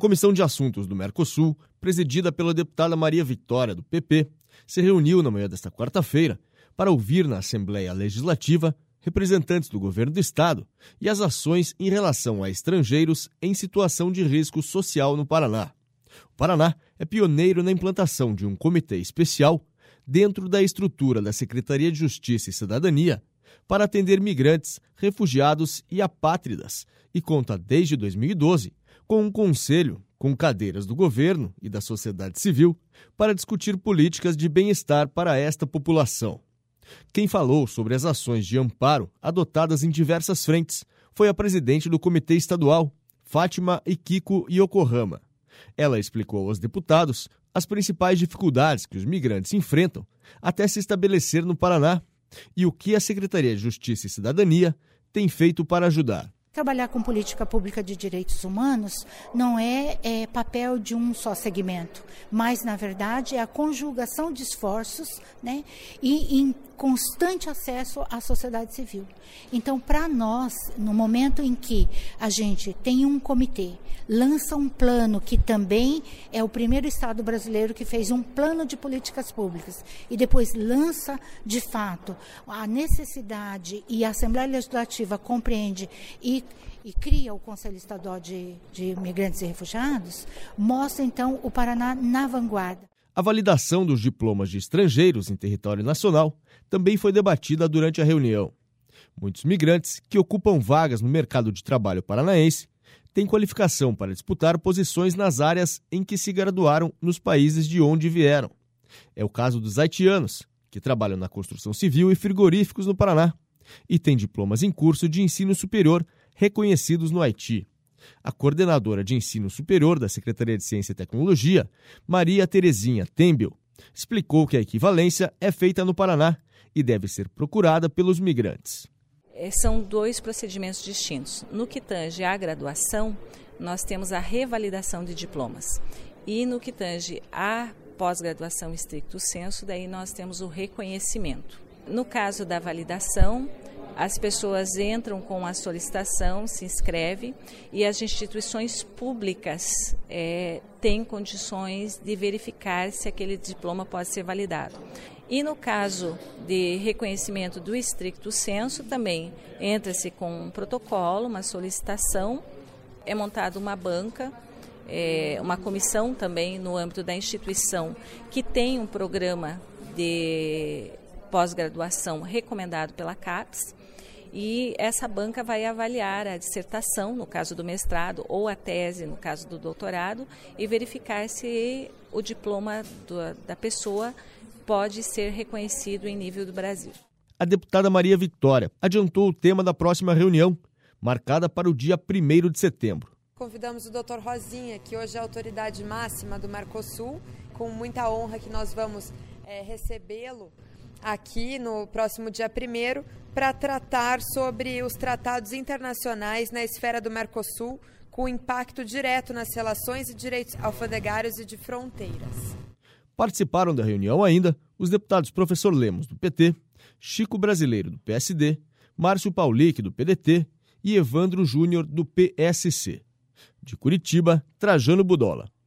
Comissão de Assuntos do Mercosul, presidida pela deputada Maria Vitória, do PP, se reuniu na manhã desta quarta-feira para ouvir na Assembleia Legislativa representantes do governo do Estado e as ações em relação a estrangeiros em situação de risco social no Paraná. O Paraná é pioneiro na implantação de um comitê especial dentro da estrutura da Secretaria de Justiça e Cidadania para atender migrantes, refugiados e apátridas e conta desde 2012 com um conselho com cadeiras do governo e da sociedade civil para discutir políticas de bem-estar para esta população. Quem falou sobre as ações de amparo adotadas em diversas frentes foi a presidente do Comitê Estadual, Fátima Ikiko Yokohama. Ela explicou aos deputados as principais dificuldades que os migrantes enfrentam até se estabelecer no Paraná e o que a Secretaria de Justiça e Cidadania tem feito para ajudar. Trabalhar com política pública de direitos humanos não é papel de um só segmento, mas, na verdade, é a conjugação de esforços, né, e em constante acesso à sociedade civil. Então, para nós, no momento em que a gente tem um comitê, lança um plano que também é o primeiro Estado brasileiro que fez um plano de políticas públicas e depois lança, de fato, a necessidade e a Assembleia Legislativa compreende e cria o Conselho Estadual de Imigrantes e Refugiados, mostra, então, o Paraná na vanguarda. A validação dos diplomas de estrangeiros em território nacional também foi debatida durante a reunião. Muitos migrantes que ocupam vagas no mercado de trabalho paranaense têm qualificação para disputar posições nas áreas em que se graduaram nos países de onde vieram. É o caso dos haitianos, que trabalham na construção civil e frigoríficos no Paraná e têm diplomas em curso de ensino superior reconhecidos no Haiti. A coordenadora de ensino superior da Secretaria de Ciência e Tecnologia, Maria Terezinha Tembel, explicou que a equivalência é feita no Paraná e deve ser procurada pelos migrantes. São dois procedimentos distintos. No que tange à graduação, nós temos a revalidação de diplomas. E no que tange à pós-graduação estricto sensu, daí nós temos o reconhecimento. No caso da validação, as pessoas entram com a solicitação, se inscrevem e as instituições públicas têm condições de verificar se aquele diploma pode ser validado. E no caso de reconhecimento do estricto sensu, também entra-se com um protocolo, uma solicitação, é montada uma banca, uma comissão também no âmbito da instituição que tem um programa de pós-graduação recomendado pela CAPES, e essa banca vai avaliar a dissertação, no caso do mestrado, ou a tese, no caso do doutorado, e verificar se o diploma da pessoa pode ser reconhecido em nível do Brasil. A deputada Maria Vitória adiantou o tema da próxima reunião, marcada para o dia 1º de setembro. Convidamos o Dr. Rosinha, que hoje é a autoridade máxima do Mercosul, com muita honra que nós vamos recebê-lo aqui no próximo dia 1º, para tratar sobre os tratados internacionais na esfera do Mercosul, com impacto direto nas relações e direitos alfandegários e de fronteiras. Participaram da reunião ainda os deputados Professor Lemos, do PT, Chico Brasileiro, do PSD, Márcio Paulic, do PDT e Evandro Júnior, do PSC. De Curitiba, Trajano Budola.